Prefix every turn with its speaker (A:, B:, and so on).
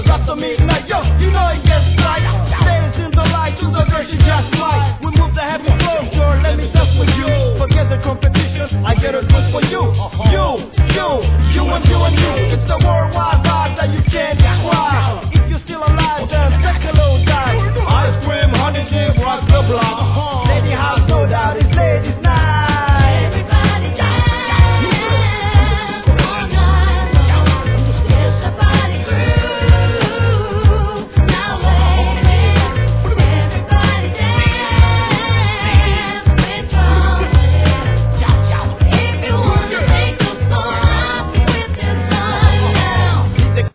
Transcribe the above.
A: drop the midnight. Yo, you know it gets right. Standing in the light to the girl, she just right. We move the heavy flow, sure, let me dance with you. Forget the competition, I get a twist for you. You and you. It's the worldwide.